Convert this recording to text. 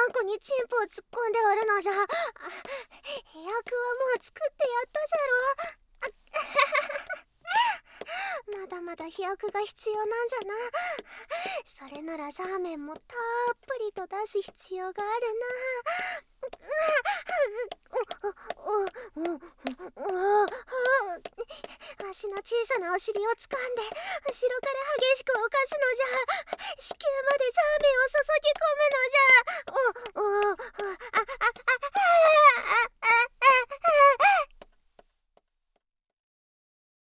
こにチンポを突っ込んでおるのじゃ。飛躍はもう作ってやったじゃろ。まだまだ飛躍が必要なんじゃな。それならザーメンもたっぷりと出す必要があるな。わしの小さなお尻を掴んで後ろから激しく動かすのじゃ。子宮までザーメンを注ぎ込むのじゃ。